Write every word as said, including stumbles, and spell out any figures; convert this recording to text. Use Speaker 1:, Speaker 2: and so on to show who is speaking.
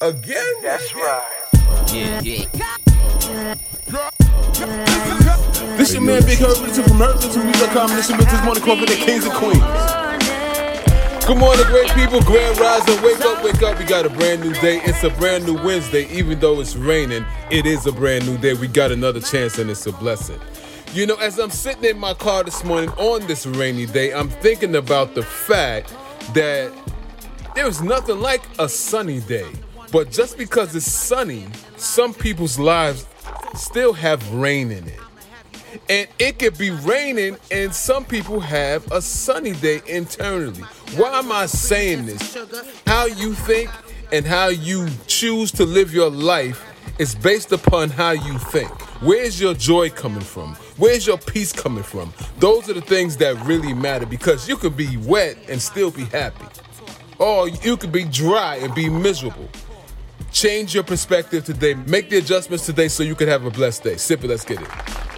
Speaker 1: Again?
Speaker 2: That's right.
Speaker 3: Yeah, yeah.
Speaker 1: This your man Big Herb, listen from Herb to Music dot com. Listen with this morning call for the kings and queens. Good morning, great people. Grand rising. Wake up, wake up. We got a brand new day. It's a brand new Wednesday. Even though it's raining, it is a brand new day. We got another chance and it's a blessing. You know, as I'm sitting in my car this morning on this rainy day, I'm thinking about the fact that there's nothing like a sunny day. But just because it's sunny, some people's lives still have rain in it. And it could be raining and some people have a sunny day internally. Why am I saying this? How you think and how you choose to live your life is based upon how you think. Where's your joy coming from? Where's your peace coming from? Those are the things that really matter, because you can be wet and still be happy. Or you can be dry and be miserable. Change your perspective today. Make the adjustments today so you can have a blessed day. Sip it, let's get it.